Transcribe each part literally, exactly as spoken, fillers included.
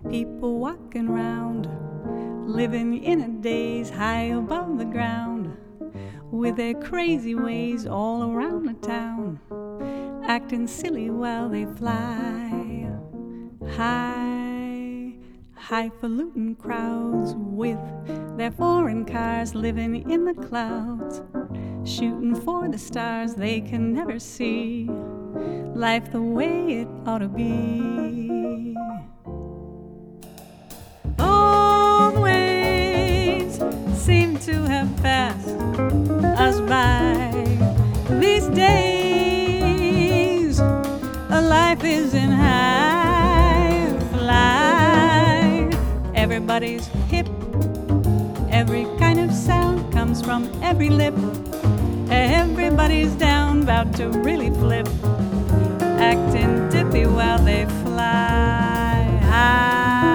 People walking round, living in a daze high above the ground, with their crazy ways all around the town, acting silly while they fly. High, highfalutin crowds with their foreign cars, living in the clouds, shooting for the stars they can never see. Life the way it ought to be. Old ways seem to have passed us by these days. A life is in high fly. Everybody's hip, every kind of sound comes from every lip. Everybody's down, about to really flip, acting dippy while they fly high.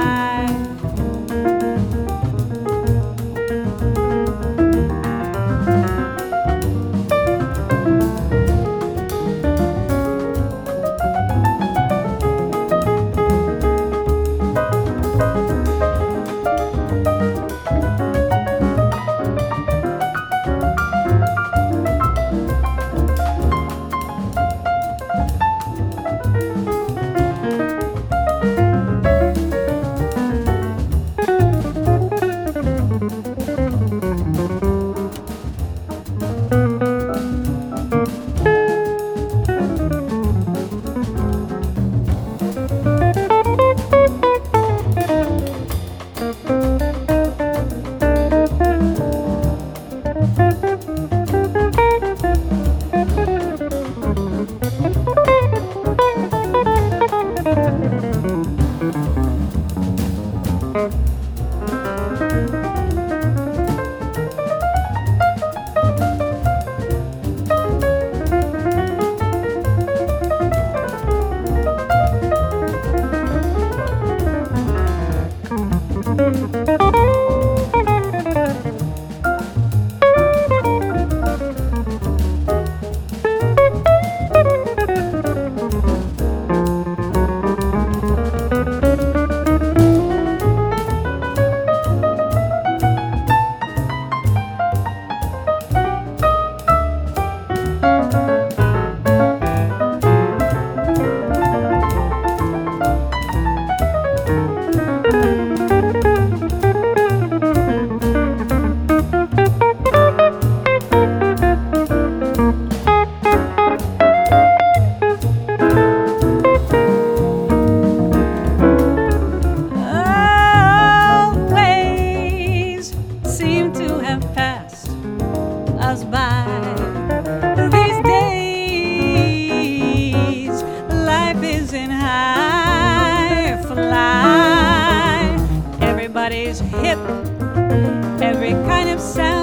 By these days, life is in high fly. Everybody's hip, every kind of sound